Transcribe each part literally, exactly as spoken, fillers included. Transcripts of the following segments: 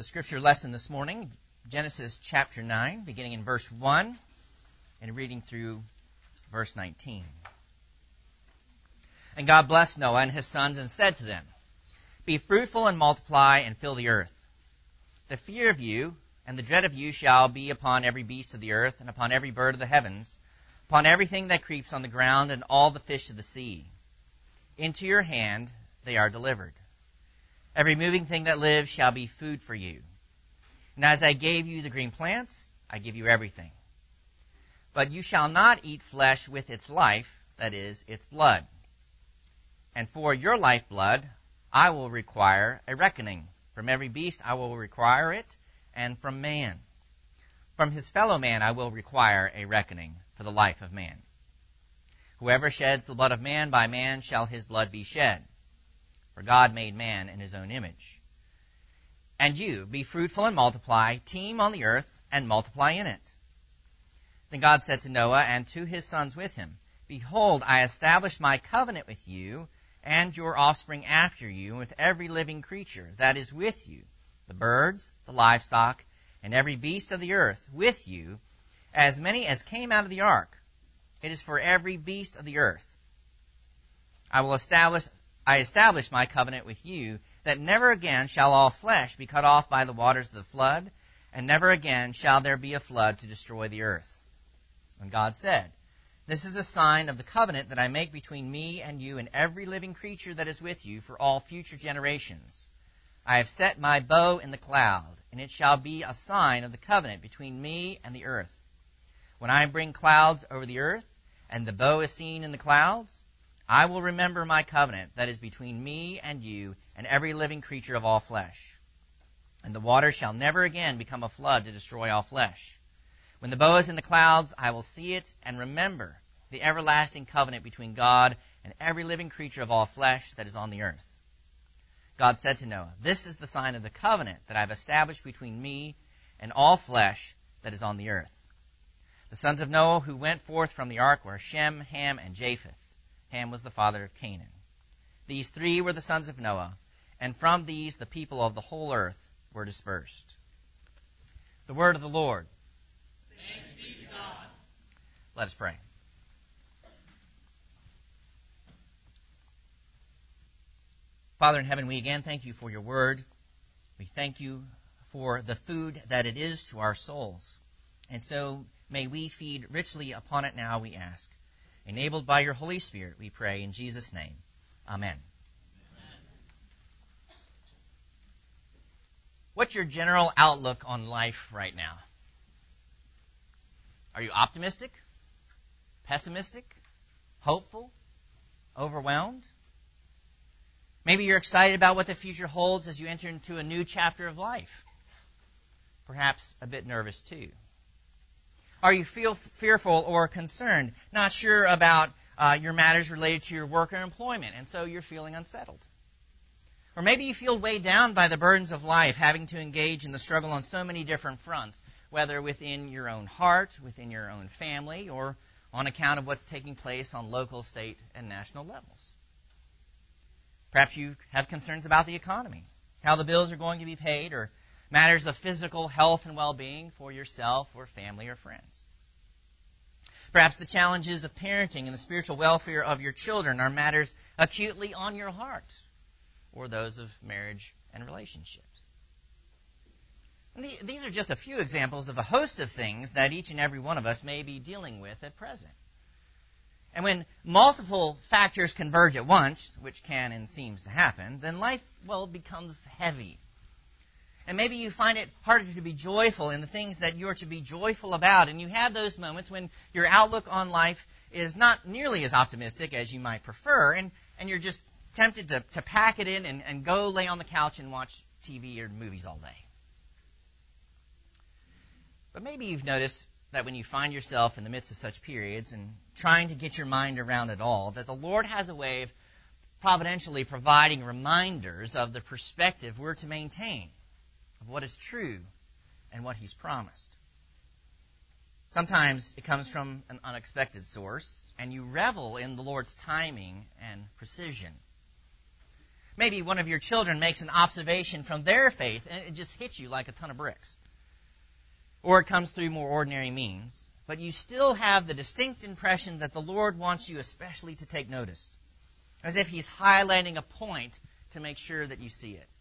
The scripture lesson this morning, Genesis chapter nine, beginning in verse one and reading through verse nineteen. And God blessed Noah and his sons and said to them, Be fruitful and multiply and fill the earth. The fear of you and the dread of you shall be upon every beast of the earth and upon every bird of the heavens, upon everything that creeps on the ground and all the fish of the sea. Into your hand they are delivered. Every moving thing that lives shall be food for you. And as I gave you the green plants, I give you everything. But you shall not eat flesh with its life, that is, its blood. And for your lifeblood I will require a reckoning. From every beast I will require it, and from man. From his fellow man I will require a reckoning for the life of man. Whoever sheds the blood of man, by man shall his blood be shed. For God made man in his own image. And you, be fruitful and multiply, teem on the earth, and multiply in it. Then God said to Noah and to his sons with him, Behold, I establish my covenant with you, and your offspring after you, and with every living creature that is with you, the birds, the livestock, and every beast of the earth with you, as many as came out of the ark. It is for every beast of the earth. I will establish I establish my covenant with you, that never again shall all flesh be cut off by the waters of the flood, and never again shall there be a flood to destroy the earth. And God said, This is the sign of the covenant that I make between me and you and every living creature that is with you for all future generations. I have set my bow in the cloud, and it shall be a sign of the covenant between me and the earth. When I bring clouds over the earth, and the bow is seen in the clouds, I will remember my covenant that is between me and you and every living creature of all flesh. And the water shall never again become a flood to destroy all flesh. When the bow is in the clouds, I will see it and remember the everlasting covenant between God and every living creature of all flesh that is on the earth. God said to Noah, This is the sign of the covenant that I have established between me and all flesh that is on the earth. The sons of Noah who went forth from the ark were Shem, Ham, and Japheth. Ham was the father of Canaan. These three were the sons of Noah, and from these the people of the whole earth were dispersed. The word of the Lord. Thanks be to God. Let us pray. Father in heaven, we again thank you for your word. We thank you for the food that it is to our souls. And so may we feed richly upon it now, we ask. Enabled by your Holy Spirit, we pray in Jesus' name. Amen. Amen. What's your general outlook on life right now? Are you optimistic? Pessimistic? Hopeful? Overwhelmed? Maybe you're excited about what the future holds as you enter into a new chapter of life. Perhaps a bit nervous too. Are you feel fearful or concerned, not sure about uh, your matters related to your work or employment, and so you're feeling unsettled? Or maybe you feel weighed down by the burdens of life, having to engage in the struggle on so many different fronts, whether within your own heart, within your own family, or on account of what's taking place on local, state, and national levels. Perhaps you have concerns about the economy, how the bills are going to be paid, or matters of physical health and well-being for yourself or family or friends. Perhaps the challenges of parenting and the spiritual welfare of your children are matters acutely on your heart, or those of marriage and relationships. And the, these are just a few examples of a host of things that each and every one of us may be dealing with at present. And when multiple factors converge at once, which can and seems to happen, then life, well, becomes heavy. And maybe you find it harder to be joyful in the things that you're to be joyful about. And you have those moments when your outlook on life is not nearly as optimistic as you might prefer. And, and you're just tempted to, to pack it in and, and go lay on the couch and watch T V or movies all day. But maybe you've noticed that when you find yourself in the midst of such periods and trying to get your mind around it all, that the Lord has a way of providentially providing reminders of the perspective we're to maintain of what is true and what He's promised. Sometimes it comes from an unexpected source, and you revel in the Lord's timing and precision. Maybe one of your children makes an observation from their faith, and it just hits you like a ton of bricks. Or it comes through more ordinary means. But you still have the distinct impression that the Lord wants you especially to take notice, as if He's highlighting a point to make sure that you see it.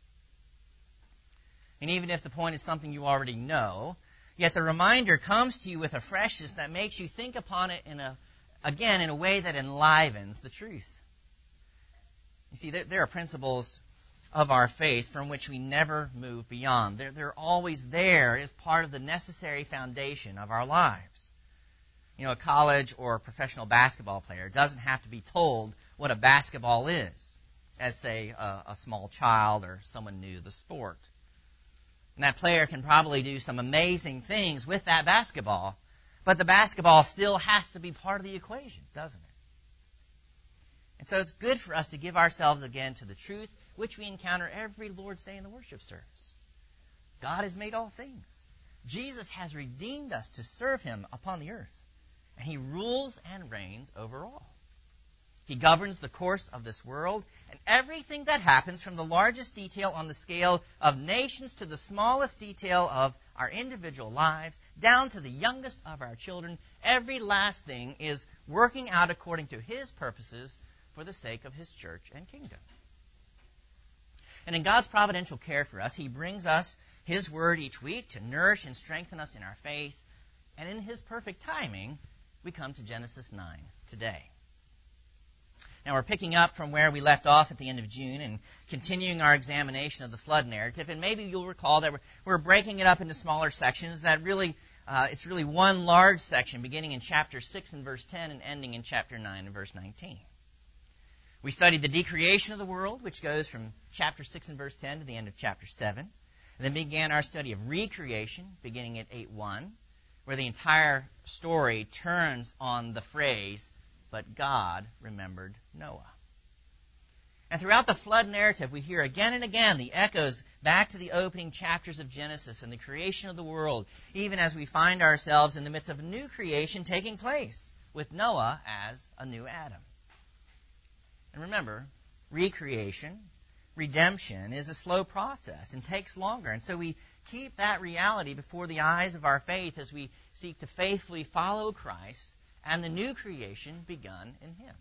And even if the point is something you already know, yet the reminder comes to you with a freshness that makes you think upon it in a, again, in a way that enlivens the truth. You see, there, there are principles of our faith from which we never move beyond. They're, they're always there as part of the necessary foundation of our lives. You know, a college or professional basketball player doesn't have to be told what a basketball is, as, say, a, a small child or someone new to the sport. And that player can probably do some amazing things with that basketball, but the basketball still has to be part of the equation, doesn't it? And so it's good for us to give ourselves again to the truth which we encounter every Lord's Day in the worship service. God has made all things. Jesus has redeemed us to serve Him upon the earth. And He rules and reigns over all. He governs the course of this world, and everything that happens, from the largest detail on the scale of nations to the smallest detail of our individual lives, down to the youngest of our children, every last thing is working out according to His purposes for the sake of His church and kingdom. And in God's providential care for us, He brings us His Word each week to nourish and strengthen us in our faith. And in His perfect timing, we come to Genesis nine today. Now we're picking up from where we left off at the end of June and continuing our examination of the flood narrative. And maybe you'll recall that we're, we're breaking it up into smaller sections. That really, uh, it's really one large section beginning in chapter six and verse ten and ending in chapter nine and verse nineteen. We studied the decreation of the world, which goes from chapter six and verse ten to the end of chapter seven. And then began our study of recreation, beginning at eight one, where the entire story turns on the phrase, "But God remembered Noah." And throughout the flood narrative, we hear again and again the echoes back to the opening chapters of Genesis and the creation of the world, even as we find ourselves in the midst of a new creation taking place, with Noah as a new Adam. And remember, recreation, redemption, is a slow process and takes longer. And so we keep that reality before the eyes of our faith as we seek to faithfully follow Christ and the new creation begun in Him.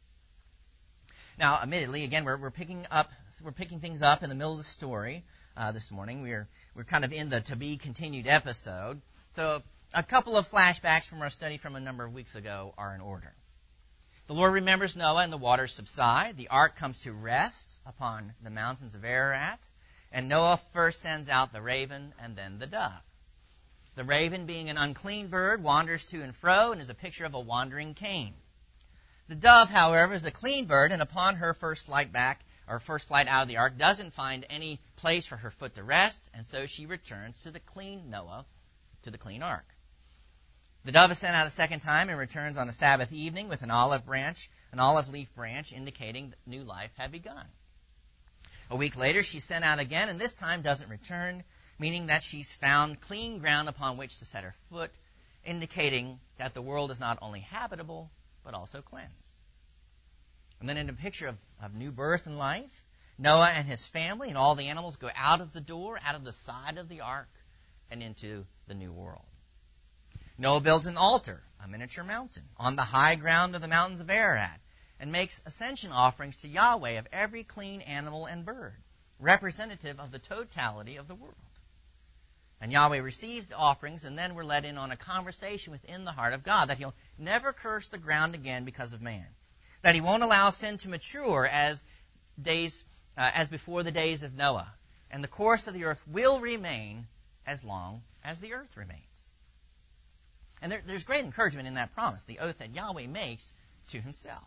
Now, admittedly, again, we're, we're picking up, we're picking things up in the middle of the story uh, this morning. We're we're kind of in the to be continued episode. So a couple of flashbacks from our study from a number of weeks ago are in order. The Lord remembers Noah, and the waters subside. The ark comes to rest upon the mountains of Ararat, and Noah first sends out the raven and then the dove. The raven, being an unclean bird, wanders to and fro and is a picture of a wandering Cain. The dove, however, is a clean bird, and upon her first flight back, or first flight out of the ark, doesn't find any place for her foot to rest, and so she returns to the clean Noah, to the clean ark. The dove is sent out a second time and returns on a Sabbath evening with an olive branch, an olive leaf branch, indicating that new life had begun. A week later, she's sent out again, and this time doesn't return, meaning that she's found clean ground upon which to set her foot, indicating that the world is not only habitable, but also cleansed. And then in a picture of, of new birth and life, Noah and his family and all the animals go out of the door, out of the side of the ark, and into the new world. Noah builds an altar, a miniature mountain, on the high ground of the mountains of Ararat, and makes ascension offerings to Yahweh of every clean animal and bird, representative of the totality of the world. And Yahweh receives the offerings, and then we're led in on a conversation within the heart of God, that He'll never curse the ground again because of man, that He won't allow sin to mature as days, uh, as before the days of Noah, and the course of the earth will remain as long as the earth remains. And there, there's great encouragement in that promise, the oath that Yahweh makes to Himself.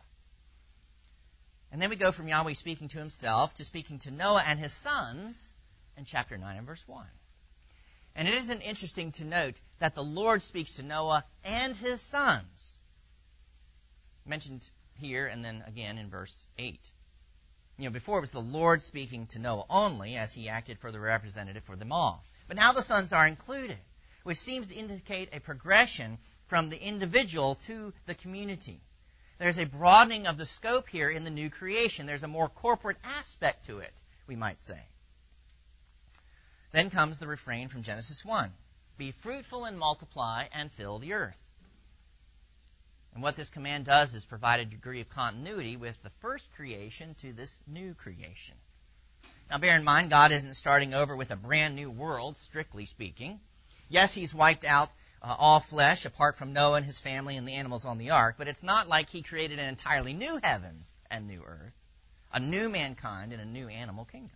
And then we go from Yahweh speaking to Himself to speaking to Noah and his sons in chapter nine and verse one. And it isn't interesting to note that the Lord speaks to Noah and his sons, mentioned here and then again in verse eight. You know, before it was the Lord speaking to Noah only, as he acted for the representative for them all. But now the sons are included, which seems to indicate a progression from the individual to the community. There's a broadening of the scope here in the new creation. There's a more corporate aspect to it, we might say. Then comes the refrain from Genesis one. Be fruitful and multiply and fill the earth. And what this command does is provide a degree of continuity with the first creation to this new creation. Now bear in mind, God isn't starting over with a brand new world, strictly speaking. Yes, he's wiped out uh, all flesh apart from Noah and his family and the animals on the ark, but it's not like he created an entirely new heavens and new earth, a new mankind and a new animal kingdom.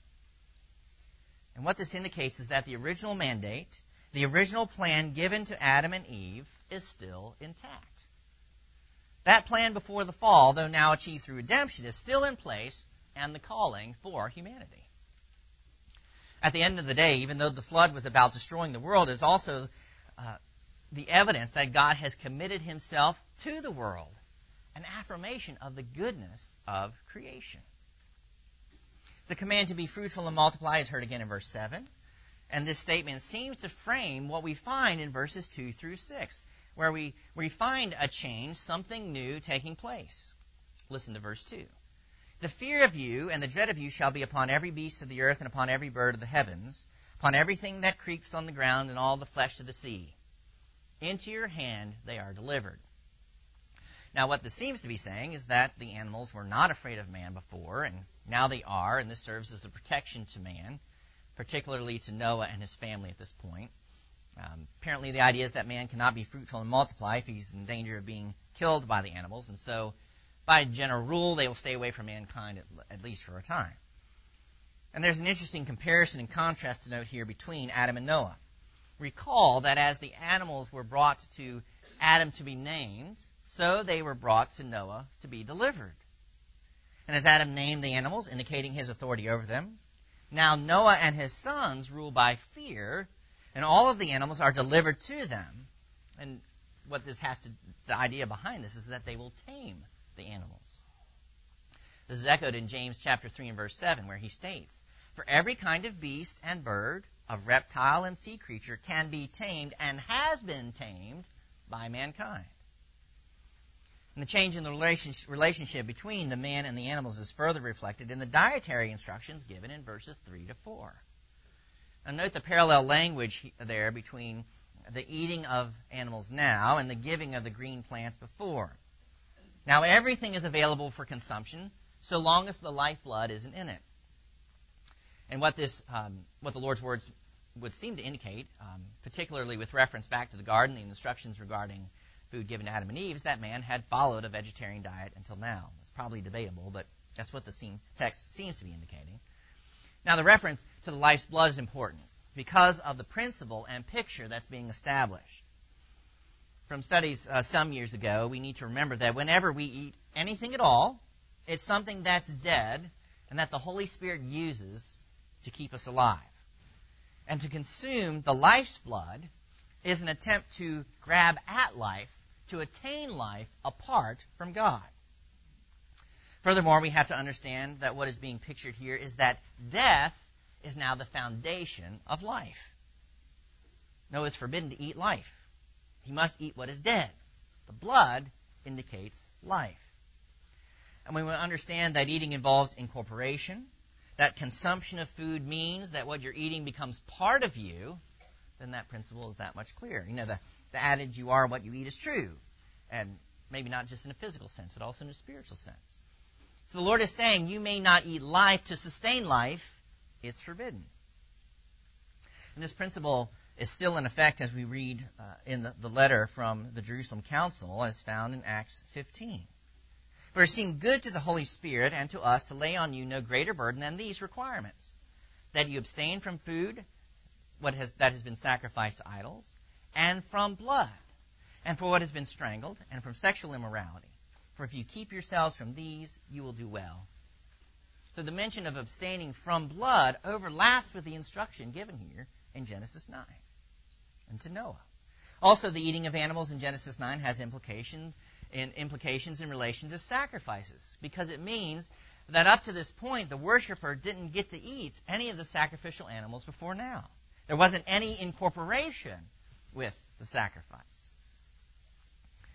And what this indicates is that the original mandate, the original plan given to Adam and Eve, is still intact. That plan before the fall, though now achieved through redemption, is still in place and the calling for humanity. At the end of the day, even though the flood was about destroying the world, is also uh, the evidence that God has committed himself to the world, an affirmation of the goodness of creation. The command to be fruitful and multiply is heard again in verse seven, and this statement seems to frame what we find in verses two through six, where we, we find a change, something new taking place. Listen to verse two. The fear of you and the dread of you shall be upon every beast of the earth and upon every bird of the heavens, upon everything that creeps on the ground and all the flesh of the sea. Into your hand they are delivered. Now what this seems to be saying is that the animals were not afraid of man before, and now they are, and this serves as a protection to man, particularly to Noah and his family at this point. Um, apparently the idea is that man cannot be fruitful and multiply if he's in danger of being killed by the animals, and so by general rule they will stay away from mankind at, at least for a time. And there's an interesting comparison and contrast to note here between Adam and Noah. Recall that as the animals were brought to Adam to be named, so they were brought to Noah to be delivered. And as Adam named the animals, indicating his authority over them, now Noah and his sons rule by fear, and all of the animals are delivered to them. And what this has to, the idea behind this is that they will tame the animals. This is echoed in James chapter three and verse seven, where he states, for every kind of beast and bird, of reptile and sea creature can be tamed and has been tamed by mankind. And the change in the relationship between the man and the animals is further reflected in the dietary instructions given in verses three to four. Now note the parallel language there between the eating of animals now and the giving of the green plants before. Now everything is available for consumption so long as the lifeblood isn't in it. And what this, um, what the Lord's words would seem to indicate, um, particularly with reference back to the garden, the instructions regarding food given to Adam and Eve, is that man had followed a vegetarian diet until now. It's probably debatable, but that's what the scene, text seems to be indicating. Now the reference to the life's blood is important because of the principle and picture that's being established. From studies uh, some years ago, we need to remember that whenever we eat anything at all, it's something that's dead and that the Holy Spirit uses to keep us alive. And to consume the life's blood is an attempt to grab at life, to attain life apart from God. Furthermore, we have to understand that what is being pictured here is that death is now the foundation of life. Noah is forbidden to eat life. He must eat what is dead. The blood indicates life. And when we understand that eating involves incorporation, that consumption of food means that what you're eating becomes part of you, then that principle is that much clearer. You know, the, the adage, you are what you eat, is true. And maybe not just in a physical sense, but also in a spiritual sense. So the Lord is saying, you may not eat life to sustain life. It's forbidden. And this principle is still in effect as we read uh, in the, the letter from the Jerusalem Council as found in Acts fifteen. For it seemed good to the Holy Spirit and to us to lay on you no greater burden than these requirements, that you abstain from food what has, that has been sacrificed to idols, and from blood, and for what has been strangled, and from sexual immorality. For if you keep yourselves from these, you will do well. So the mention of abstaining from blood overlaps with the instruction given here in Genesis nine and to Noah. Also, the eating of animals in Genesis nine has implication in implications in relation to sacrifices, because it means that up to this point, the worshiper didn't get to eat any of the sacrificial animals before now. There wasn't any incorporation with the sacrifice.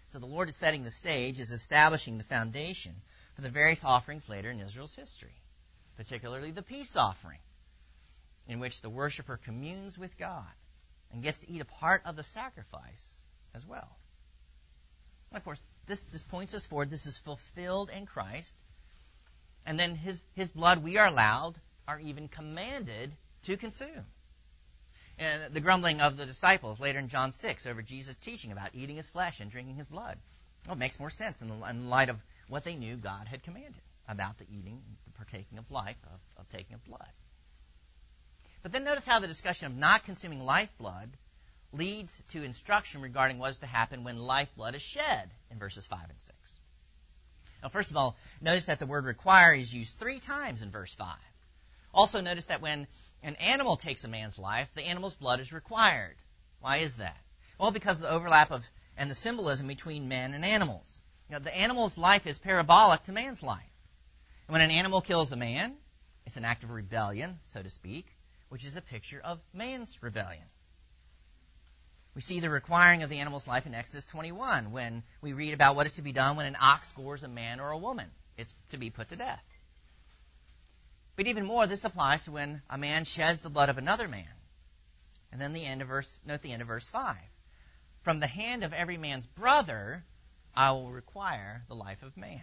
So the Lord is setting the stage, is establishing the foundation for the various offerings later in Israel's history, particularly the peace offering, in which the worshiper communes with God and gets to eat a part of the sacrifice as well. Of course, this, this points us forward. This is fulfilled in Christ. And then his, his blood we are allowed, are even commanded to consume. And the grumbling of the disciples later in John six over Jesus' teaching about eating his flesh and drinking his blood. Well, it makes more sense in, the, in light of what they knew God had commanded about the eating, the partaking of life, of, of taking of blood. But then notice how the discussion of not consuming lifeblood leads to instruction regarding what is to happen when lifeblood is shed in verses five and six. Now, first of all, notice that the word require is used three times in verse five. Also notice that when an animal takes a man's life, the animal's blood is required. Why is that? Well, because of the overlap of and the symbolism between men and animals. You know, the animal's life is parabolic to man's life. And when an animal kills a man, it's an act of rebellion, so to speak, which is a picture of man's rebellion. We see the requiring of the animal's life in Exodus twenty-one when we read about what is to be done when an ox gores a man or a woman. It's to be put to death. But even more, this applies to when a man sheds the blood of another man. And then the end of verse, note the end of verse five. From the hand of every man's brother, I will require the life of man.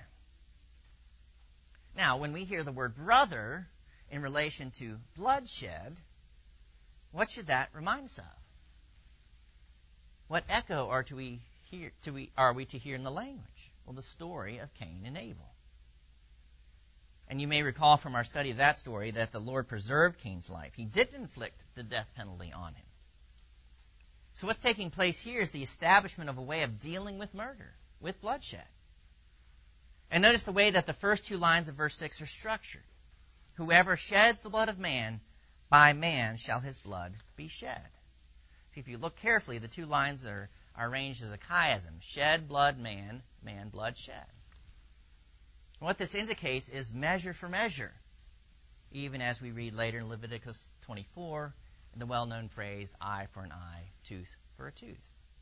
Now, when we hear the word brother in relation to bloodshed, what should that remind us of? What echo are, to we hear, to we, are we to hear in the language? Well, the story of Cain and Abel. And you may recall from our study of that story that the Lord preserved Cain's life. He didn't inflict the death penalty on him. So what's taking place here is the establishment of a way of dealing with murder, with bloodshed. And notice the way that the first two lines of verse six are structured. Whoever sheds the blood of man, by man shall his blood be shed. See, if you look carefully, the two lines are, are arranged as a chiasm. Shed, blood, man, man, blood, shed. What this indicates is measure for measure, even as we read later in Leviticus twenty-four, the well-known phrase, eye for an eye, tooth for a tooth.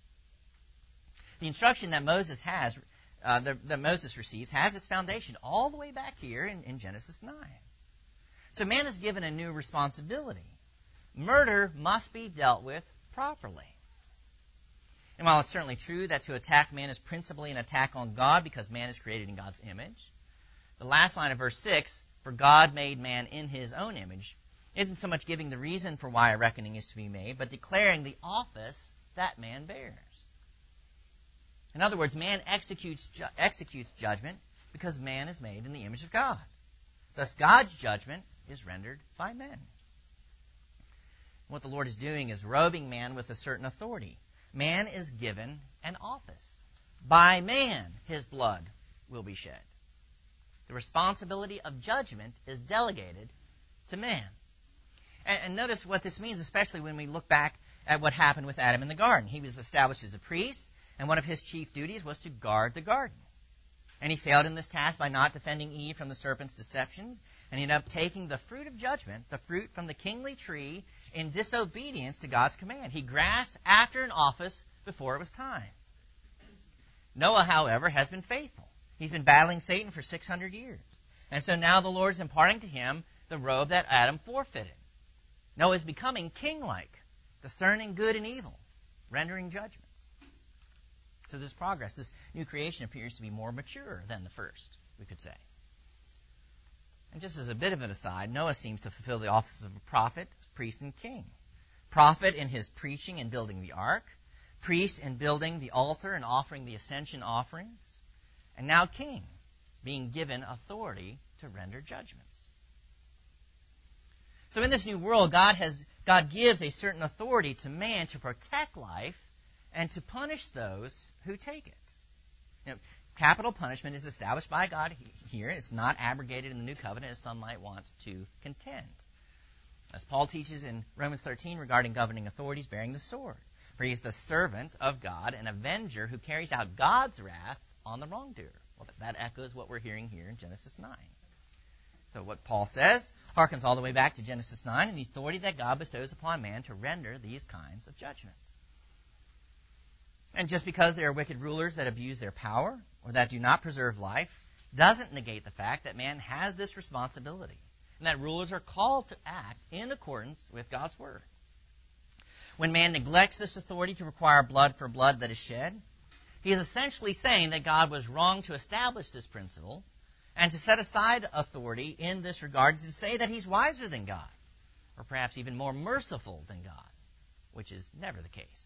The instruction that Moses has, uh, the, that Moses receives, has its foundation all the way back here in, in Genesis nine. So man is given a new responsibility. Murder must be dealt with properly. And while it's certainly true that to attack man is principally an attack on God because man is created in God's image, the last line of verse six, for God made man in his own image, isn't so much giving the reason for why a reckoning is to be made, but declaring the office that man bears. In other words, man executes, ju- executes judgment because man is made in the image of God. Thus, God's judgment is rendered by men. What the Lord is doing is robing man with a certain authority. Man is given an office. By man, his blood will be shed. The responsibility of judgment is delegated to man. And, and notice what this means, especially when we look back at what happened with Adam in the garden. He was established as a priest, and one of his chief duties was to guard the garden. And he failed in this task by not defending Eve from the serpent's deceptions, and he ended up taking the fruit of judgment, the fruit from the kingly tree, in disobedience to God's command. He grasped after an office before it was time. Noah, however, has been faithful. He's been battling Satan for six hundred years. And so now the Lord is imparting to him the robe that Adam forfeited. Noah is becoming king-like, discerning good and evil, rendering judgments. So this progress, this new creation appears to be more mature than the first, we could say. And just as a bit of an aside, Noah seems to fulfill the offices of a prophet, priest, and king. Prophet in his preaching and building the ark, priest in building the altar and offering the ascension offerings, and now king, being given authority to render judgments. So in this new world, God has God gives a certain authority to man to protect life and to punish those who take it. You know, capital punishment is established by God here. It's not abrogated in the New Covenant, as some might want to contend. As Paul teaches in Romans thirteen regarding governing authorities bearing the sword. For he is the servant of God, an avenger who carries out God's wrath on the wrongdoer. Well, that echoes what we're hearing here in Genesis nine. So what Paul says harkens all the way back to Genesis nine and the authority that God bestows upon man to render these kinds of judgments. And just because there are wicked rulers that abuse their power or that do not preserve life doesn't negate the fact that man has this responsibility and that rulers are called to act in accordance with God's word. When man neglects this authority to require blood for blood that is shed, he is essentially saying that God was wrong to establish this principle and to set aside authority in this regard, to say that he's wiser than God, or perhaps even more merciful than God, which is never the case.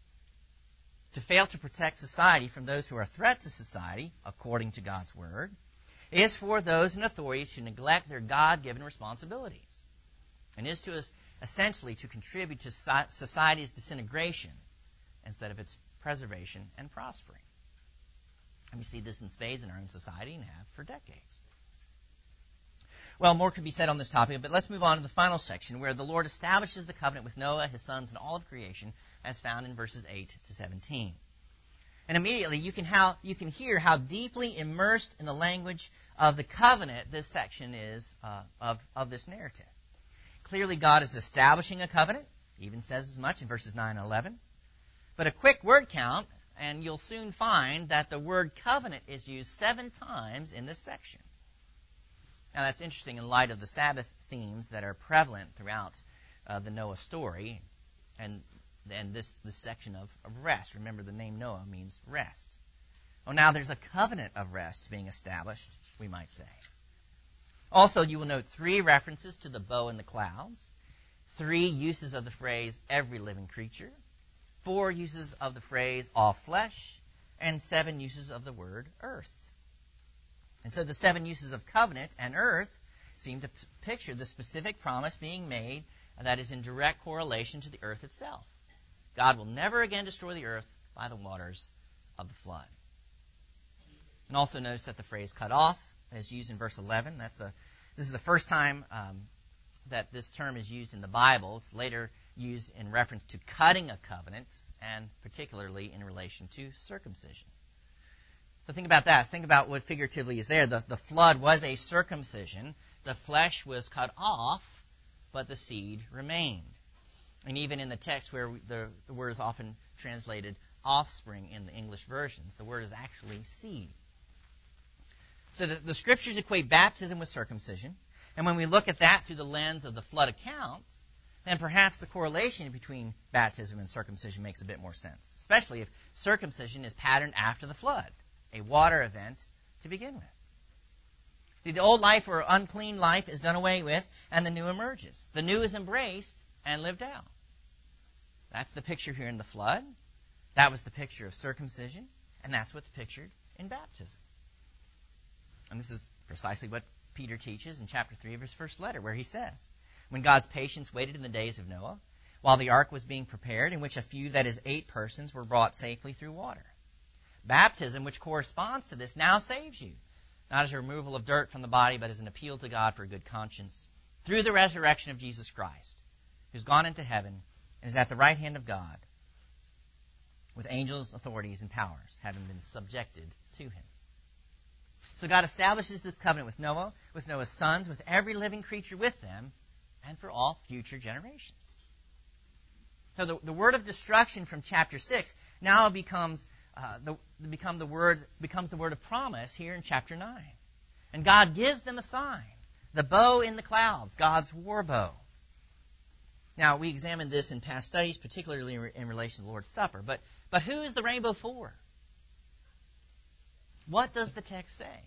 To fail to protect society from those who are a threat to society, according to God's word, is for those in authority to neglect their God-given responsibilities, and is to essentially to contribute to society's disintegration instead of its preservation and prospering. And we see this in spades in our own society and have for decades. Well, more could be said on this topic, but let's move on to the final section where the Lord establishes the covenant with Noah, his sons, and all of creation, as found in verses eight to seventeen. And immediately you can, how, you can hear how deeply immersed in the language of the covenant this section is uh, of, of this narrative. Clearly, God is establishing a covenant. He even says as much in verses nine and eleven. But a quick word count, and you'll soon find that the word covenant is used seven times in this section. Now, that's interesting in light of the Sabbath themes that are prevalent throughout uh, the Noah story and, and this, this section of, of rest. Remember, the name Noah means rest. Well, now there's a covenant of rest being established, we might say. Also, you will note three references to the bow in the clouds, three uses of the phrase every living creature, four uses of the phrase all flesh, and seven uses of the word earth. And so the seven uses of covenant and earth seem to p- picture the specific promise being made that is in direct correlation to the earth itself. God will never again destroy the earth by the waters of the flood. And also notice that the phrase cut off is used in verse eleven. That's the This is the first time um, that this term is used in the Bible. It's later used in reference to cutting a covenant, and particularly in relation to circumcision. So think about that. Think about what figuratively is there. The, the flood was a circumcision. The flesh was cut off, but the seed remained. And even in the text where the, the word is often translated offspring in the English versions, the word is actually seed. So the, the scriptures equate baptism with circumcision. And when we look at that through the lens of the flood account, then perhaps the correlation between baptism and circumcision makes a bit more sense, especially if circumcision is patterned after the flood, a water event to begin with. See, the old life or unclean life is done away with, and the new emerges. The new is embraced and lived out. That's the picture here in the flood. That was the picture of circumcision, and that's what's pictured in baptism. And this is precisely what Peter teaches in chapter three of his first letter, where he says, when God's patience waited in the days of Noah, while the ark was being prepared, in which a few, that is, eight persons, were brought safely through water. Baptism, which corresponds to this, now saves you, not as a removal of dirt from the body, but as an appeal to God for a good conscience, through the resurrection of Jesus Christ, who's gone into heaven and is at the right hand of God, with angels, authorities, and powers, having been subjected to him. So God establishes this covenant with Noah, with Noah's sons, with every living creature with them, and for all future generations. So the, the word of destruction from chapter six now becomes uh, the become the word becomes the word of promise here in chapter nine. And God gives them a sign, the bow in the clouds, God's war bow. Now, we examined this in past studies, particularly in, in relation to the Lord's Supper. But, but who is the rainbow for? What does the text say?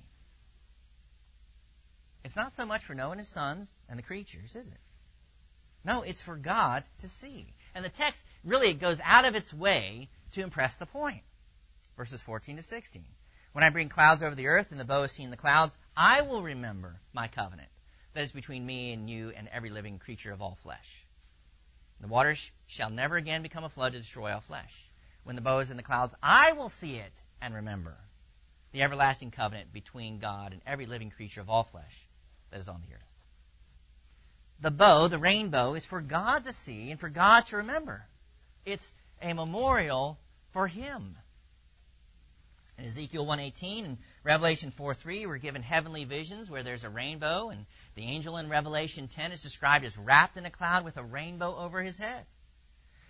It's not so much for Noah and his sons and the creatures, is it? No, it's for God to see. And the text really goes out of its way to impress the point. Verses fourteen to sixteen. When I bring clouds over the earth and the bow is seen in the clouds, I will remember my covenant that is between me and you and every living creature of all flesh. The waters shall never again become a flood to destroy all flesh. When the bow is in the clouds, I will see it and remember the everlasting covenant between God and every living creature of all flesh that is on the earth. The bow, the rainbow, is for God to see and for God to remember. It's a memorial for Him. In Ezekiel one eighteen and Revelation four three, we're given heavenly visions where there's a rainbow, and the angel in Revelation ten is described as wrapped in a cloud with a rainbow over his head.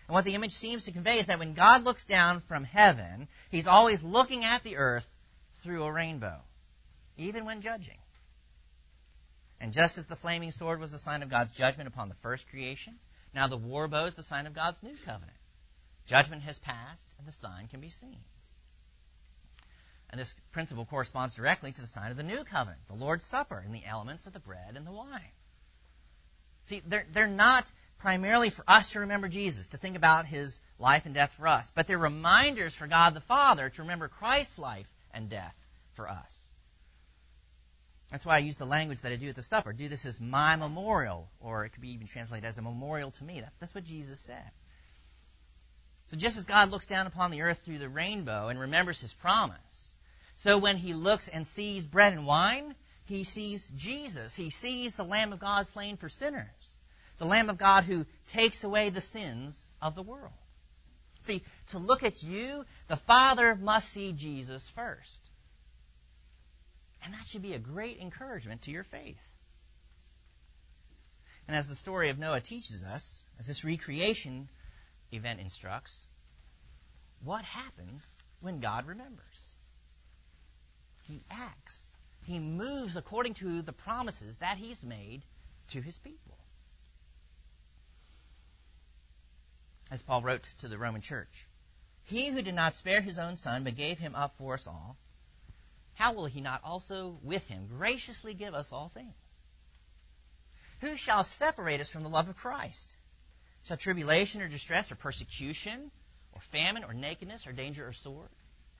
And what the image seems to convey is that when God looks down from heaven, he's always looking at the earth through a rainbow, even when judging. And just as the flaming sword was the sign of God's judgment upon the first creation, now the war bow is the sign of God's new covenant. Judgment has passed, and the sign can be seen. And this principle corresponds directly to the sign of the new covenant, the Lord's Supper, and the elements of the bread and the wine. See, they're, they're not primarily for us to remember Jesus, to think about his life and death for us, but they're reminders for God the Father to remember Christ's life and death for us. That's why I use the language that I do at the supper. Do this as my memorial, or it could be even translated as a memorial to me. That, that's what Jesus said. So just as God looks down upon the earth through the rainbow and remembers his promise, so when he looks and sees bread and wine, he sees Jesus. He sees the Lamb of God slain for sinners, the Lamb of God who takes away the sins of the world. See, to look at you, the Father must see Jesus first. And that should be a great encouragement to your faith. And as the story of Noah teaches us, as this recreation event instructs, what happens when God remembers? He acts. He moves according to the promises that he's made to his people. As Paul wrote to the Roman church, he who did not spare his own son, but gave him up for us all, how will he not also with him graciously give us all things? Who shall separate us from the love of Christ? Shall tribulation or distress or persecution or famine or nakedness or danger or sword?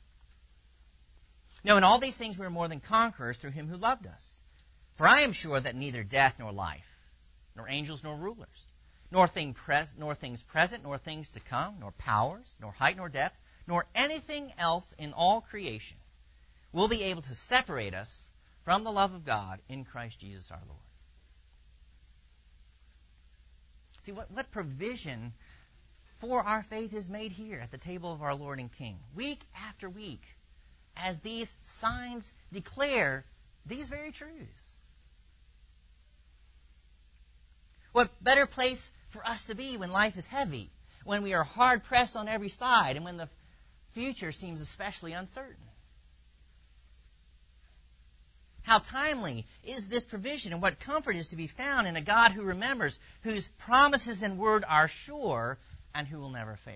No, in all these things we are more than conquerors through him who loved us. For I am sure that neither death nor life, nor angels nor rulers, nor, thing pres- nor things present, nor things to come, nor powers, nor height nor depth, nor anything else in all creation will be able to separate us from the love of God in Christ Jesus our Lord. See, what, what provision for our faith is made here at the table of our Lord and King, week after week, as these signs declare these very truths. What better place for us to be when life is heavy, when we are hard-pressed on every side, and when the future seems especially uncertain? How timely is this provision, and what comfort is to be found in a God who remembers, whose promises and word are sure, and who will never fail.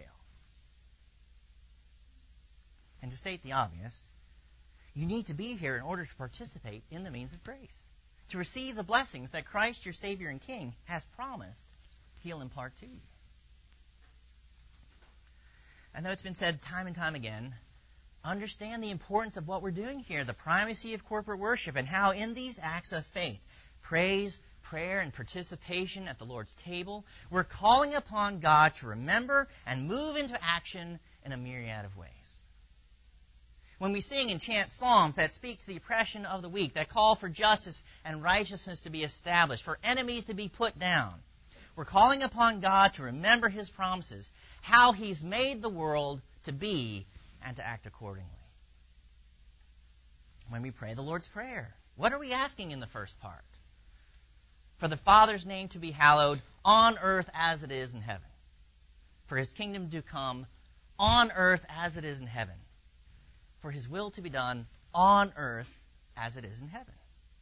And to state the obvious, you need to be here in order to participate in the means of grace, to receive the blessings that Christ, your Savior and King, has promised he'll impart to you. I know it's been said time and time again, understand the importance of what we're doing here, the primacy of corporate worship, and how in these acts of faith, praise, prayer, and participation at the Lord's table, we're calling upon God to remember and move into action in a myriad of ways. When we sing and chant psalms that speak to the oppression of the weak, that call for justice and righteousness to be established, for enemies to be put down, we're calling upon God to remember his promises, how he's made the world to be and to act accordingly. When we pray the Lord's Prayer, what are we asking in the first part? For the Father's name to be hallowed on earth as it is in heaven. For his kingdom to come on earth as it is in heaven. For his will to be done on earth as it is in heaven.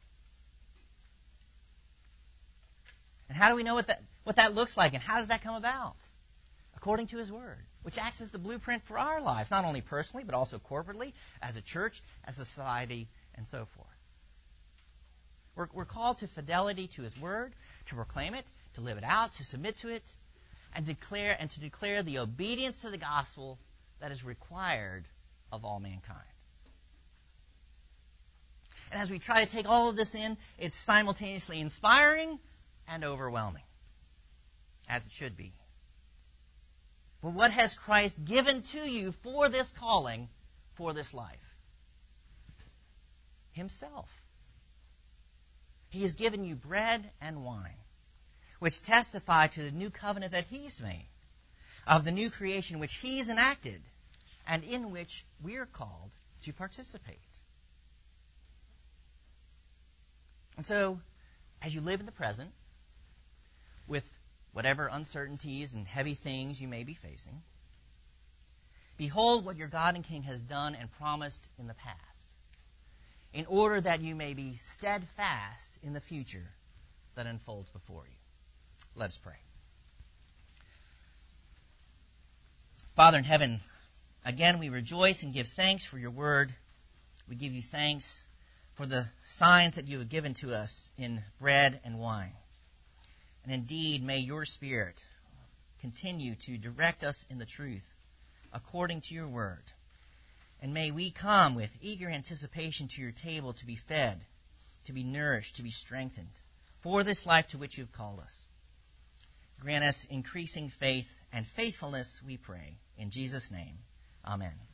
And how do we know what that, what that looks like, and how does that come about? According to his word, which acts as the blueprint for our lives, not only personally, but also corporately, as a church, as a society, and so forth. We're, we're called to fidelity to his word, to proclaim it, to live it out, to submit to it, and declare and to declare the obedience to the gospel that is required of all mankind. And as we try to take all of this in, it's simultaneously inspiring and overwhelming, as it should be. But what has Christ given to you for this calling, for this life? Himself. He has given you bread and wine, which testify to the new covenant that he's made, of the new creation which he's enacted, and in which we're called to participate. And so, as you live in the present, with whatever uncertainties and heavy things you may be facing. Behold what your God and King has done and promised in the past, in order that you may be steadfast in the future that unfolds before you. Let us pray. Father in heaven, again we rejoice and give thanks for your word. We give you thanks for the signs that you have given to us in bread and wine. And indeed, may your Spirit continue to direct us in the truth according to your word. And may we come with eager anticipation to your table to be fed, to be nourished, to be strengthened for this life to which you have called us. Grant us increasing faith and faithfulness, we pray. In Jesus' name, amen.